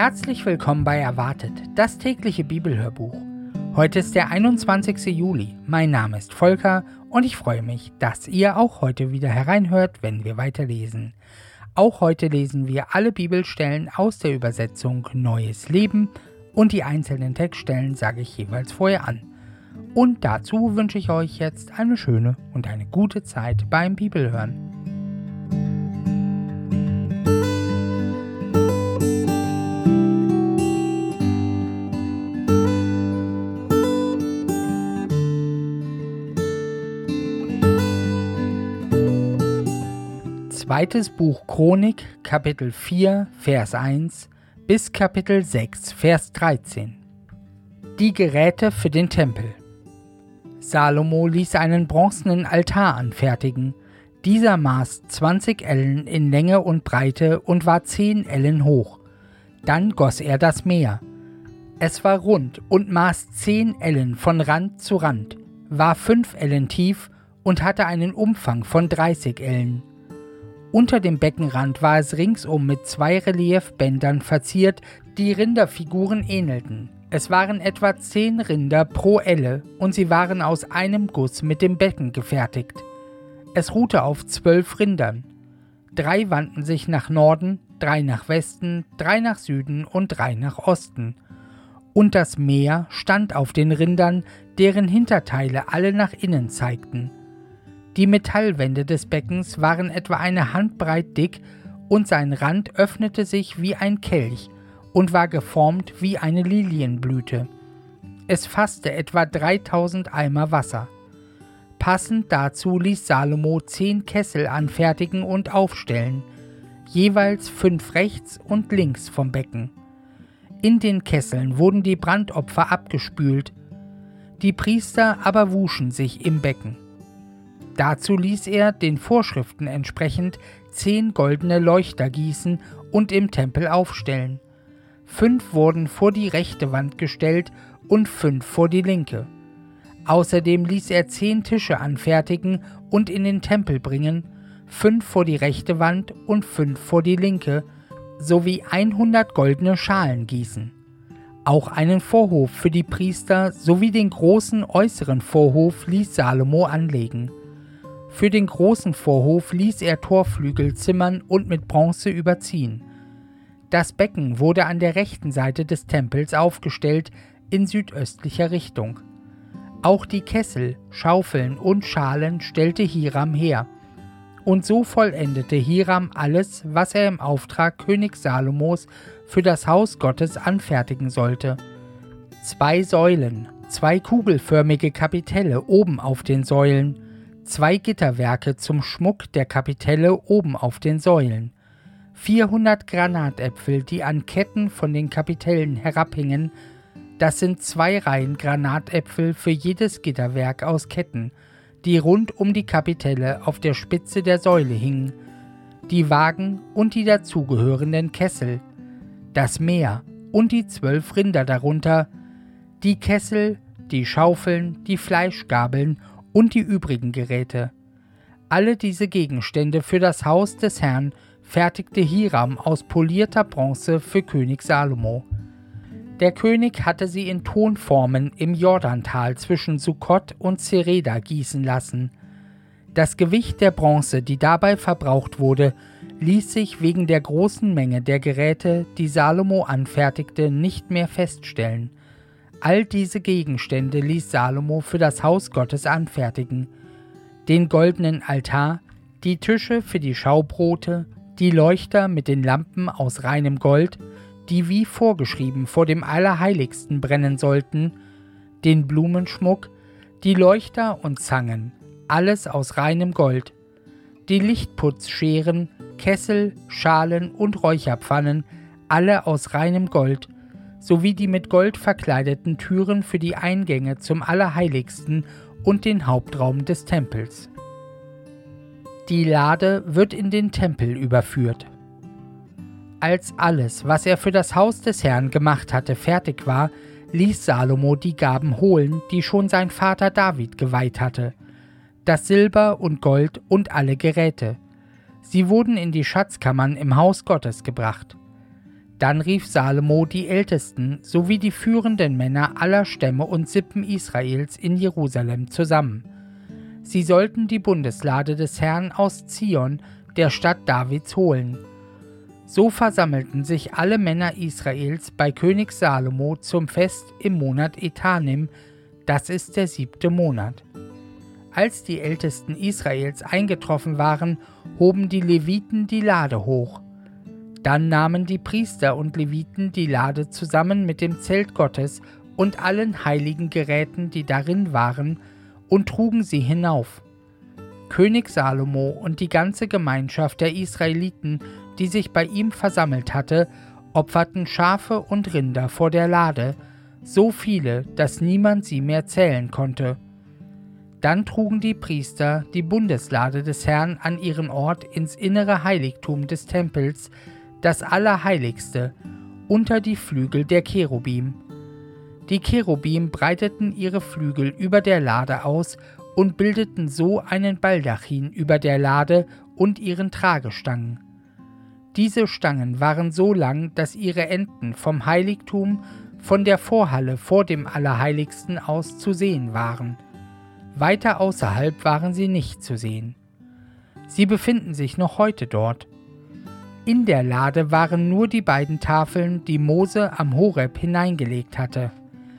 Herzlich willkommen bei Erwartet, das tägliche Bibelhörbuch. Heute ist der 21. Juli. Mein Name ist Volker und ich freue mich, dass ihr auch heute wieder hereinhört, wenn wir weiterlesen. Auch heute lesen wir alle Bibelstellen aus der Übersetzung Neues Leben und die einzelnen Textstellen sage ich jeweils vorher an. Und dazu wünsche ich euch jetzt eine schöne und eine gute Zeit beim Bibelhören. Zweites Buch Chronik, Kapitel 4, Vers 1 bis Kapitel 6, Vers 13. Die Geräte für den Tempel. Salomo ließ einen bronzenen Altar anfertigen. Dieser maß 20 Ellen in Länge und Breite und war 10 Ellen hoch. Dann goss er das Meer. Es war rund und maß 10 Ellen von Rand zu Rand, war 5 Ellen tief und hatte einen Umfang von 30 Ellen. Unter dem Beckenrand war es ringsum mit 2 Reliefbändern verziert, die Rinderfiguren ähnelten. Es waren etwa 10 Rinder pro Elle und sie waren aus einem Guss mit dem Becken gefertigt. Es ruhte auf 12 Rindern. 3 wandten sich nach Norden, 3 nach Westen, 3 nach Süden und 3 nach Osten. Und das Meer stand auf den Rindern, deren Hinterteile alle nach innen zeigten. Die Metallwände des Beckens waren etwa eine Handbreit dick und sein Rand öffnete sich wie ein Kelch und war geformt wie eine Lilienblüte. Es fasste etwa 3000 Eimer Wasser. Passend dazu ließ Salomo 10 Kessel anfertigen und aufstellen, jeweils 5 rechts und links vom Becken. In den Kesseln wurden die Brandopfer abgespült, die Priester aber wuschen sich im Becken. Dazu ließ er, den Vorschriften entsprechend, 10 goldene Leuchter gießen und im Tempel aufstellen. 5 wurden vor die rechte Wand gestellt und 5 vor die linke. Außerdem ließ er 10 Tische anfertigen und in den Tempel bringen, 5 vor die rechte Wand und 5 vor die linke, sowie 100 goldene Schalen gießen. Auch einen Vorhof für die Priester sowie den großen äußeren Vorhof ließ Salomo anlegen. Für den großen Vorhof ließ er Torflügel zimmern und mit Bronze überziehen. Das Becken wurde an der rechten Seite des Tempels aufgestellt, in südöstlicher Richtung. Auch die Kessel, Schaufeln und Schalen stellte Hiram her. Und so vollendete Hiram alles, was er im Auftrag König Salomos für das Haus Gottes anfertigen sollte. 2 Säulen, 2 kugelförmige Kapitelle oben auf den Säulen, 2 Gitterwerke zum Schmuck der Kapitelle oben auf den Säulen, 400 Granatäpfel, die an Ketten von den Kapitellen herabhingen, das sind 2 Reihen Granatäpfel für jedes Gitterwerk aus Ketten, die rund um die Kapitelle auf der Spitze der Säule hingen, die Wagen und die dazugehörenden Kessel, das Meer und die 12 Rinder darunter, die Kessel, die Schaufeln, die Fleischgabeln und die übrigen Geräte. Alle diese Gegenstände für das Haus des Herrn fertigte Hiram aus polierter Bronze für König Salomo. Der König hatte sie in Tonformen im Jordantal zwischen Sukkot und Zereda gießen lassen. Das Gewicht der Bronze, die dabei verbraucht wurde, ließ sich wegen der großen Menge der Geräte, die Salomo anfertigte, nicht mehr feststellen. All diese Gegenstände ließ Salomo für das Haus Gottes anfertigen. Den goldenen Altar, die Tische für die Schaubrote, die Leuchter mit den Lampen aus reinem Gold, die wie vorgeschrieben vor dem Allerheiligsten brennen sollten, den Blumenschmuck, die Leuchter und Zangen, alles aus reinem Gold, die Lichtputzscheren, Kessel, Schalen und Räucherpfannen, alle aus reinem Gold, sowie die mit Gold verkleideten Türen für die Eingänge zum Allerheiligsten und den Hauptraum des Tempels. Die Lade wird in den Tempel überführt. Als alles, was er für das Haus des Herrn gemacht hatte, fertig war, ließ Salomo die Gaben holen, die schon sein Vater David geweiht hatte, das Silber und Gold und alle Geräte. Sie wurden in die Schatzkammern im Haus Gottes gebracht. Dann rief Salomo die Ältesten sowie die führenden Männer aller Stämme und Sippen Israels in Jerusalem zusammen. Sie sollten die Bundeslade des Herrn aus Zion, der Stadt Davids, holen. So versammelten sich alle Männer Israels bei König Salomo zum Fest im Monat Etanim, das ist der 7. Monat. Als die Ältesten Israels eingetroffen waren, hoben die Leviten die Lade hoch. Dann nahmen die Priester und Leviten die Lade zusammen mit dem Zelt Gottes und allen heiligen Geräten, die darin waren, und trugen sie hinauf. König Salomo und die ganze Gemeinschaft der Israeliten, die sich bei ihm versammelt hatte, opferten Schafe und Rinder vor der Lade, so viele, dass niemand sie mehr zählen konnte. Dann trugen die Priester die Bundeslade des Herrn an ihren Ort ins innere Heiligtum des Tempels, das Allerheiligste, unter die Flügel der Cherubim. Die Cherubim breiteten ihre Flügel über der Lade aus und bildeten so einen Baldachin über der Lade und ihren Tragestangen. Diese Stangen waren so lang, dass ihre Enden vom Heiligtum von der Vorhalle vor dem Allerheiligsten aus zu sehen waren. Weiter außerhalb waren sie nicht zu sehen. Sie befinden sich noch heute dort. In der Lade waren nur die beiden Tafeln, die Mose am Horeb hineingelegt hatte.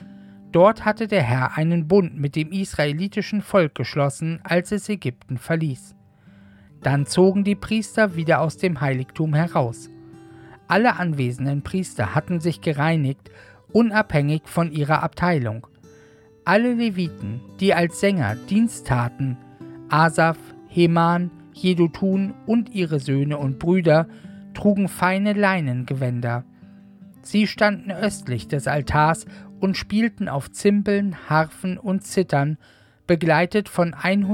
Dort hatte der Herr einen Bund mit dem israelitischen Volk geschlossen, als es Ägypten verließ. Dann zogen die Priester wieder aus dem Heiligtum heraus. Alle anwesenden Priester hatten sich gereinigt, unabhängig von ihrer Abteilung. Alle Leviten, die als Sänger Dienst taten, Asaf, Heman, Jedutun und ihre Söhne und Brüder, trugen feine Leinengewänder. Sie standen östlich des Altars und spielten auf Zimbeln, Harfen und Zithern, begleitet von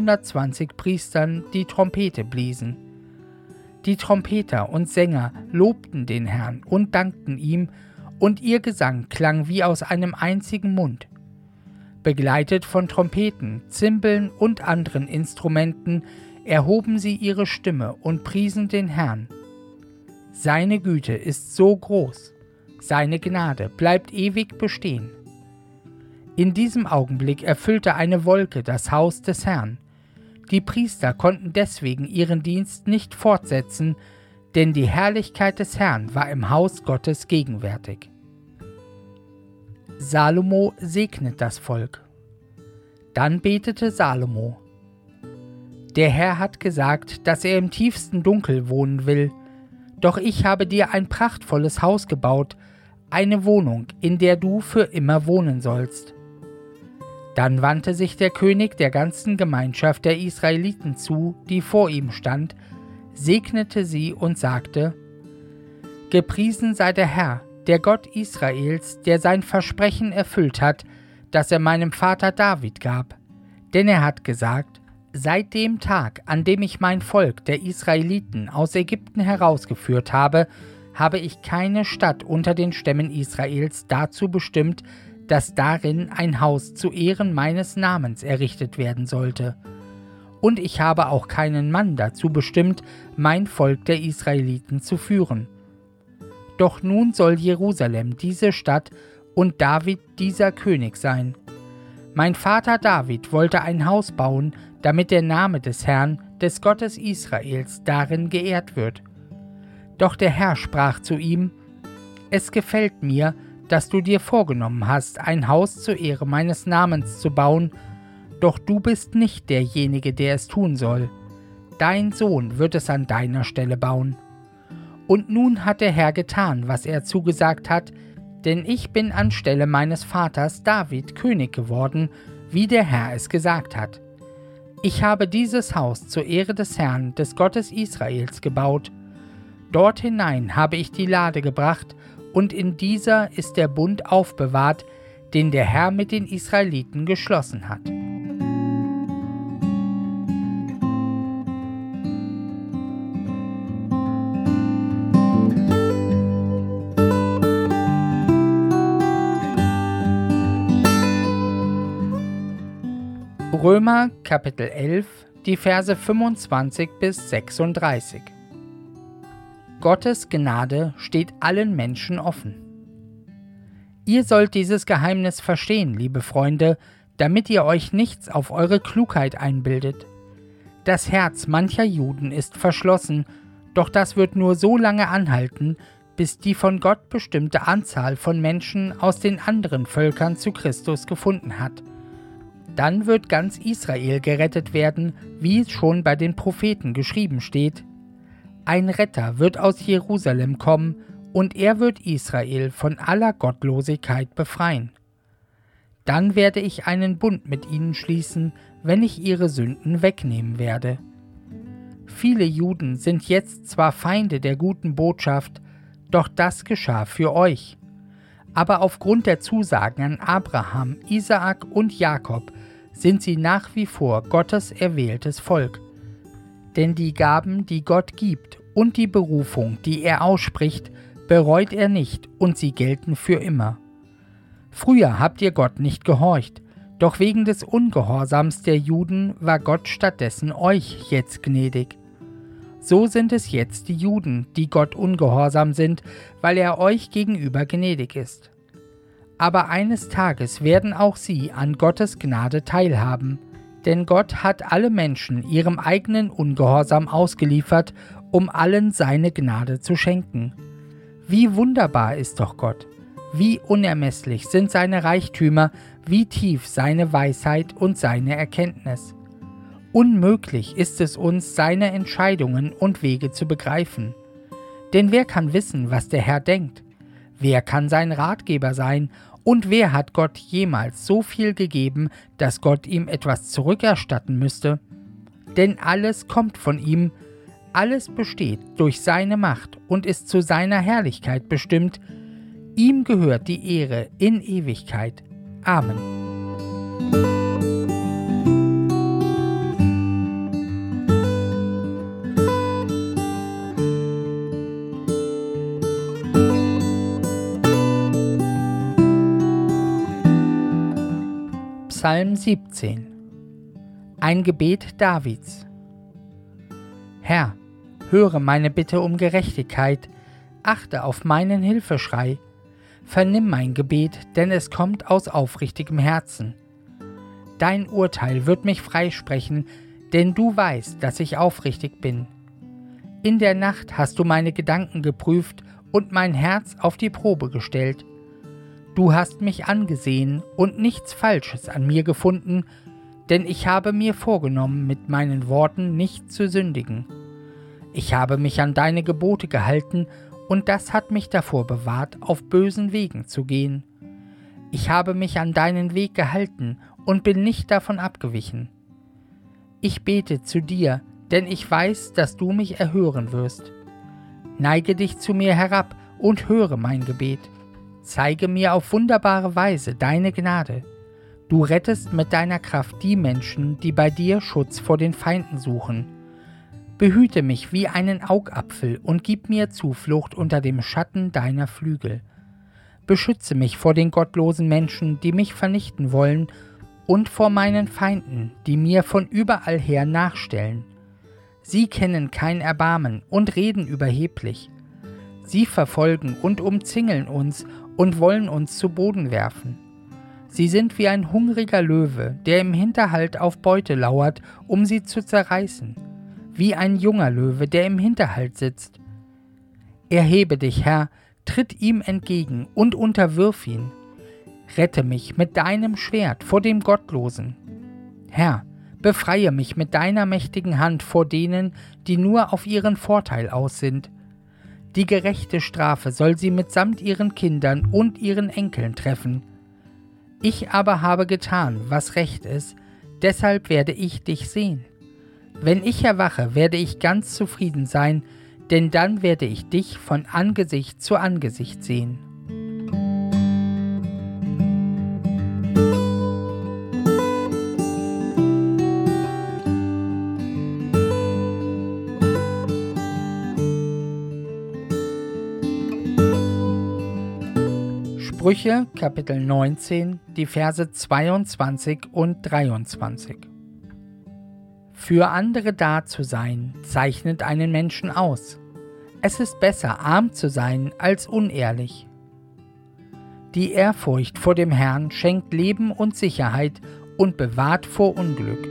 120 Priestern, die Trompete bliesen. Die Trompeter und Sänger lobten den Herrn und dankten ihm, und ihr Gesang klang wie aus einem einzigen Mund. Begleitet von Trompeten, Zimbeln und anderen Instrumenten erhoben sie ihre Stimme und priesen den Herrn. Seine Güte ist so groß, seine Gnade bleibt ewig bestehen. In diesem Augenblick erfüllte eine Wolke das Haus des Herrn. Die Priester konnten deswegen ihren Dienst nicht fortsetzen, denn die Herrlichkeit des Herrn war im Haus Gottes gegenwärtig. Salomo segnet das Volk. Dann betete Salomo: Der Herr hat gesagt, dass er im tiefsten Dunkel wohnen will. Doch ich habe dir ein prachtvolles Haus gebaut, eine Wohnung, in der du für immer wohnen sollst. Dann wandte sich der König der ganzen Gemeinschaft der Israeliten zu, die vor ihm stand, segnete sie und sagte: Gepriesen sei der Herr, der Gott Israels, der sein Versprechen erfüllt hat, das er meinem Vater David gab. Denn er hat gesagt: Seit dem Tag, an dem ich mein Volk der Israeliten aus Ägypten herausgeführt habe, habe ich keine Stadt unter den Stämmen Israels dazu bestimmt, dass darin ein Haus zu Ehren meines Namens errichtet werden sollte. Und ich habe auch keinen Mann dazu bestimmt, mein Volk der Israeliten zu führen. Doch nun soll Jerusalem diese Stadt und David dieser König sein. Mein Vater David wollte ein Haus bauen, damit der Name des Herrn, des Gottes Israels, darin geehrt wird. Doch der Herr sprach zu ihm: Es gefällt mir, dass du dir vorgenommen hast, ein Haus zur Ehre meines Namens zu bauen, doch du bist nicht derjenige, der es tun soll. Dein Sohn wird es an deiner Stelle bauen. Und nun hat der Herr getan, was er zugesagt hat, denn ich bin anstelle meines Vaters David König geworden, wie der Herr es gesagt hat. Ich habe dieses Haus zur Ehre des Herrn, des Gottes Israels, gebaut. Dort hinein habe ich die Lade gebracht, und in dieser ist der Bund aufbewahrt, den der Herr mit den Israeliten geschlossen hat. Römer Kapitel 11, die Verse 25 bis 36. Gottes Gnade steht allen Menschen offen. Ihr sollt dieses Geheimnis verstehen, liebe Freunde, damit ihr euch nichts auf eure Klugheit einbildet. Das Herz mancher Juden ist verschlossen, doch das wird nur so lange anhalten, bis die von Gott bestimmte Anzahl von Menschen aus den anderen Völkern zu Christus gefunden hat. Dann wird ganz Israel gerettet werden, wie es schon bei den Propheten geschrieben steht. Ein Retter wird aus Jerusalem kommen, und er wird Israel von aller Gottlosigkeit befreien. Dann werde ich einen Bund mit ihnen schließen, wenn ich ihre Sünden wegnehmen werde. Viele Juden sind jetzt zwar Feinde der guten Botschaft, doch das geschah für euch. Aber aufgrund der Zusagen an Abraham, Isaak und Jakob sind sie nach wie vor Gottes erwähltes Volk. Denn die Gaben, die Gott gibt, und die Berufung, die er ausspricht, bereut er nicht, und sie gelten für immer. Früher habt ihr Gott nicht gehorcht, doch wegen des Ungehorsams der Juden war Gott stattdessen euch jetzt gnädig. So sind es jetzt die Juden, die Gott ungehorsam sind, weil er euch gegenüber gnädig ist. Aber eines Tages werden auch sie an Gottes Gnade teilhaben, denn Gott hat alle Menschen ihrem eigenen Ungehorsam ausgeliefert, um allen seine Gnade zu schenken. Wie wunderbar ist doch Gott! Wie unermesslich sind seine Reichtümer, wie tief seine Weisheit und seine Erkenntnis. Unmöglich ist es uns, seine Entscheidungen und Wege zu begreifen. Denn wer kann wissen, was der Herr denkt? Wer kann sein Ratgeber sein? Und wer hat Gott jemals so viel gegeben, dass Gott ihm etwas zurückerstatten müsste? Denn alles kommt von ihm, alles besteht durch seine Macht und ist zu seiner Herrlichkeit bestimmt. Ihm gehört die Ehre in Ewigkeit. Amen. Psalm 17. Ein Gebet Davids. Herr, höre meine Bitte um Gerechtigkeit, achte auf meinen Hilfeschrei. Vernimm mein Gebet, denn es kommt aus aufrichtigem Herzen. Dein Urteil wird mich freisprechen, denn du weißt, dass ich aufrichtig bin. In der Nacht hast du meine Gedanken geprüft und mein Herz auf die Probe gestellt. Du hast mich angesehen und nichts Falsches an mir gefunden, denn ich habe mir vorgenommen, mit meinen Worten nicht zu sündigen. Ich habe mich an deine Gebote gehalten, und das hat mich davor bewahrt, auf bösen Wegen zu gehen. Ich habe mich an deinen Weg gehalten und bin nicht davon abgewichen. Ich bete zu dir, denn ich weiß, dass du mich erhören wirst. Neige dich zu mir herab und höre mein Gebet. Zeige mir auf wunderbare Weise deine Gnade. Du rettest mit deiner Kraft die Menschen, die bei dir Schutz vor den Feinden suchen. Behüte mich wie einen Augapfel und gib mir Zuflucht unter dem Schatten deiner Flügel. Beschütze mich vor den gottlosen Menschen, die mich vernichten wollen, und vor meinen Feinden, die mir von überall her nachstellen. Sie kennen kein Erbarmen und reden überheblich. Sie verfolgen und umzingeln uns und wollen uns zu Boden werfen. Sie sind wie ein hungriger Löwe, der im Hinterhalt auf Beute lauert, um sie zu zerreißen. Wie ein junger Löwe, der im Hinterhalt sitzt. Erhebe dich, Herr, tritt ihm entgegen und unterwirf ihn. Rette mich mit deinem Schwert vor dem Gottlosen. Herr, befreie mich mit deiner mächtigen Hand vor denen, die nur auf ihren Vorteil aus sind. Die gerechte Strafe soll sie mitsamt ihren Kindern und ihren Enkeln treffen. Ich aber habe getan, was recht ist, deshalb werde ich dich sehen. Wenn ich erwache, werde ich ganz zufrieden sein, denn dann werde ich dich von Angesicht zu Angesicht sehen. Sprüche, Kapitel 19, die Verse 22 und 23. Für andere da zu sein, zeichnet einen Menschen aus. Es ist besser, arm zu sein, als unehrlich. Die Ehrfurcht vor dem Herrn schenkt Leben und Sicherheit und bewahrt vor Unglück.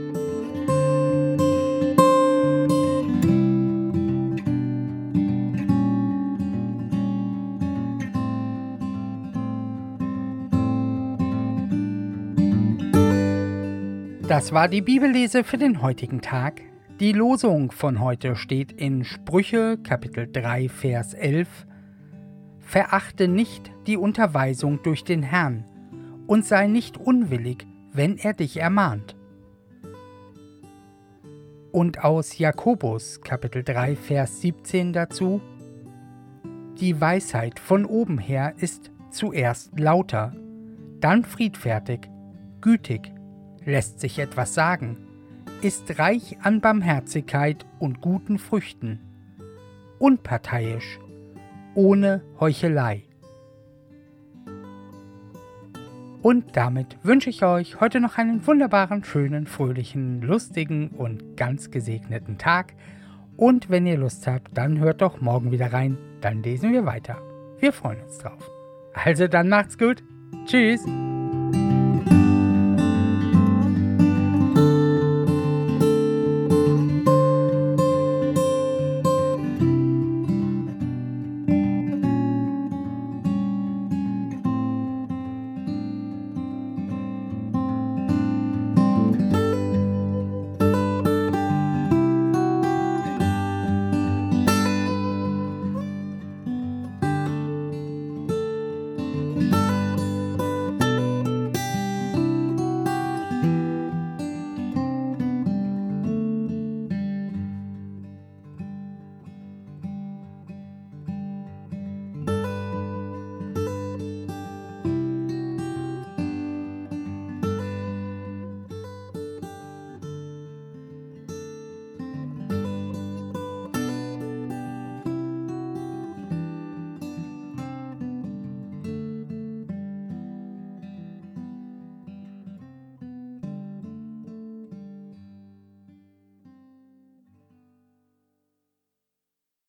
Das war die Bibellese für den heutigen Tag. Die Losung von heute steht in Sprüche Kapitel 3, Vers 11. Verachte nicht die Unterweisung durch den Herrn und sei nicht unwillig, wenn er dich ermahnt. Und aus Jakobus Kapitel 3, Vers 17 dazu: Die Weisheit von oben her ist zuerst lauter, dann friedfertig, gütig, lässt sich etwas sagen, ist reich an Barmherzigkeit und guten Früchten, unparteiisch, ohne Heuchelei. Und damit wünsche ich euch heute noch einen wunderbaren, schönen, fröhlichen, lustigen und ganz gesegneten Tag. Und wenn ihr Lust habt, dann hört doch morgen wieder rein, dann lesen wir weiter. Wir freuen uns drauf. Also dann macht's gut. Tschüss.